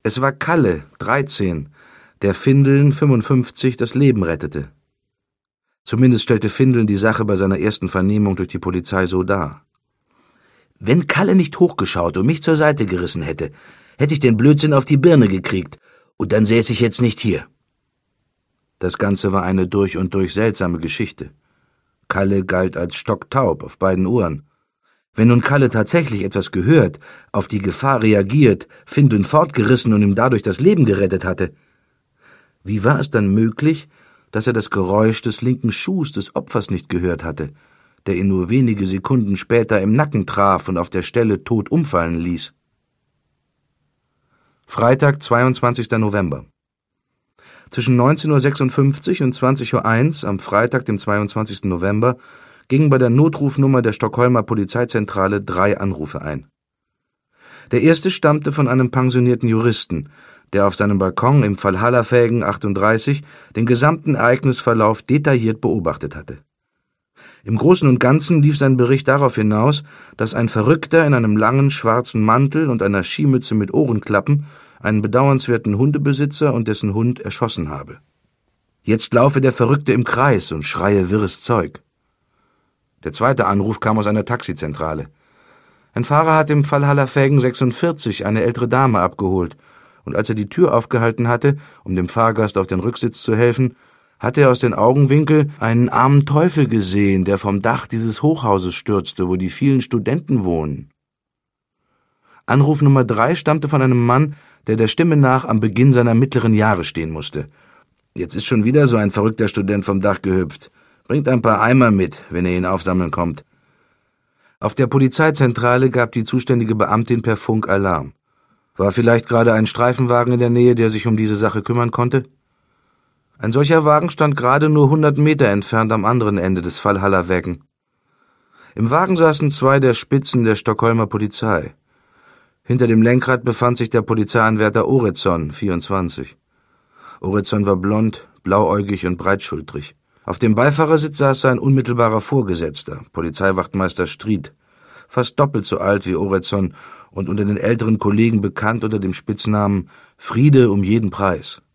Es war Kalle, 13, der Findeln, 55, das Leben rettete. Zumindest stellte Findeln die Sache bei seiner ersten Vernehmung durch die Polizei so dar. »Wenn Kalle nicht hochgeschaut und mich zur Seite gerissen hätte, hätte ich den Blödsinn auf die Birne gekriegt, und dann säße ich jetzt nicht hier.« Das Ganze war eine durch und durch seltsame Geschichte. Kalle galt als stocktaub auf beiden Ohren. Wenn nun Kalle tatsächlich etwas gehört, auf die Gefahr reagiert, Findeln fortgerissen und ihm dadurch das Leben gerettet hatte, wie war es dann möglich, dass er das Geräusch des linken Schuhs des Opfers nicht gehört hatte, der ihn nur wenige Sekunden später im Nacken traf und auf der Stelle tot umfallen ließ? Freitag, 22. November. Zwischen 19:56 und 20:01 am Freitag, dem 22. November, gingen bei der Notrufnummer der Stockholmer Polizeizentrale 3 Anrufe ein. Der erste stammte von einem pensionierten Juristen, der auf seinem Balkon im Valhallavägen 38 den gesamten Ereignisverlauf detailliert beobachtet hatte. Im Großen und Ganzen lief sein Bericht darauf hinaus, dass ein Verrückter in einem langen schwarzen Mantel und einer Skimütze mit Ohrenklappen einen bedauernswerten Hundebesitzer und dessen Hund erschossen habe. Jetzt laufe der Verrückte im Kreis und schreie wirres Zeug. Der zweite Anruf kam aus einer Taxizentrale. Ein Fahrer hat im Valhallavägen 46 eine ältere Dame abgeholt, und als er die Tür aufgehalten hatte, um dem Fahrgast auf den Rücksitz zu helfen, hatte er aus den Augenwinkeln einen armen Teufel gesehen, der vom Dach dieses Hochhauses stürzte, wo die vielen Studenten wohnen. Anruf Nummer 3 stammte von einem Mann, der Stimme nach am Beginn seiner mittleren Jahre stehen musste. »Jetzt ist schon wieder so ein verrückter Student vom Dach gehüpft. Bringt ein paar Eimer mit, wenn ihr ihn aufsammeln kommt.« Auf der Polizeizentrale gab die zuständige Beamtin per Funk Alarm. War vielleicht gerade ein Streifenwagen in der Nähe, der sich um diese Sache kümmern konnte? Ein solcher Wagen stand gerade nur 100 Meter entfernt am anderen Ende des Valhallavägen. Im Wagen saßen 2 der Spitzen der Stockholmer Polizei. Hinter dem Lenkrad befand sich der Polizeianwärter Oredsson, 24. Oredsson war blond, blauäugig und breitschultrig. Auf dem Beifahrersitz saß sein unmittelbarer Vorgesetzter, Polizeiwachtmeister Stried, fast doppelt so alt wie Oredsson und unter den älteren Kollegen bekannt unter dem Spitznamen »Friede um jeden Preis«.